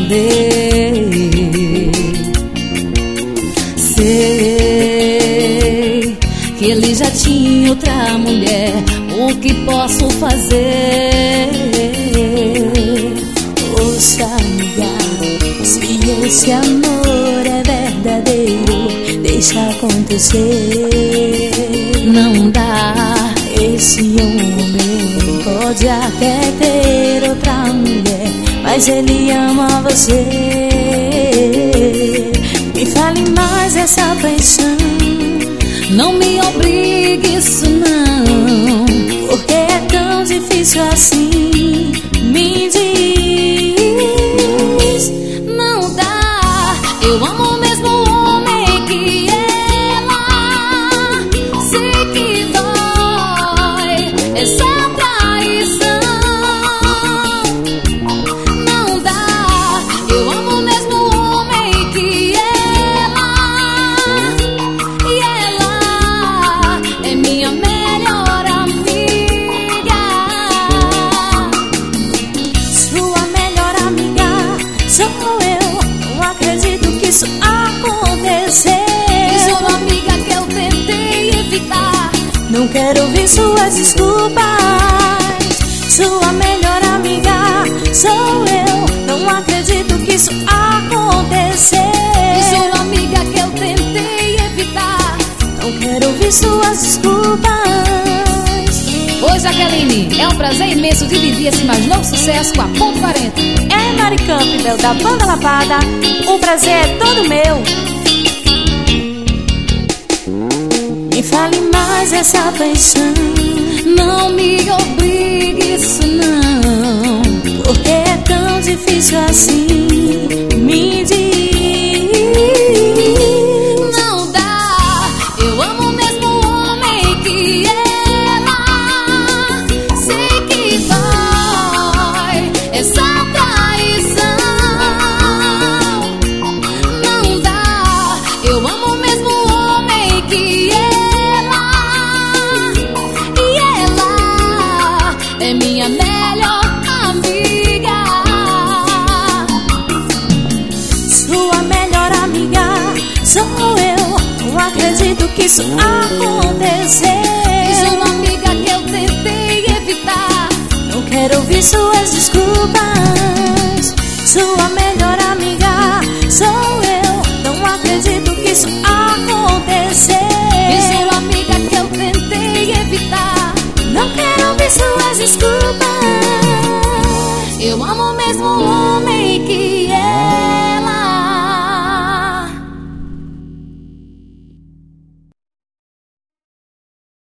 esconder. Sei que ele já tinha outra mulher. O que posso fazer? Poxa, amiga, se esse amor é verdadeiro, deixa acontecer. Não dá, esse homem pode até ter outra mulher, mas ele ama você. Me fale mais essa paixão, não me obrigue isso não, porque é tão difícil assim. Me diz, não dá, eu amo o mesmo homem que ela. Sei que dói essa traição. Não dá, eu amo o mesmo homem que ela. E ela é minha melhor amiga. Sua melhor amiga sou eu. Não acredito que isso aconteceu. Diz uma amiga que eu tentei evitar, não quero ouvir suas desculpas. Sua melhor amiga sou eu. Não acredito que isso aconteceu. Diz uma amiga que eu tentei evitar, não quero ouvir suas desculpas. Oi, Jaqueline, é um prazer imenso dividir esse mais novo sucesso com a Ponto 40. É Mari Campbell da Banda Lapada. O prazer é todo meu. Me fale mais essa paixão, não me obrigue isso não, porque é tão difícil assim. Me diz, não dá, eu amo o mesmo homem que ela. Sei que dói essa traição. Não dá, eu amo o mesmo homem que ela. É minha melhor amiga. Sua melhor amiga sou eu. Não acredito que isso aconteceu. Diz uma amiga que eu tentei evitar, não quero ouvir suas desculpas. Sua melhor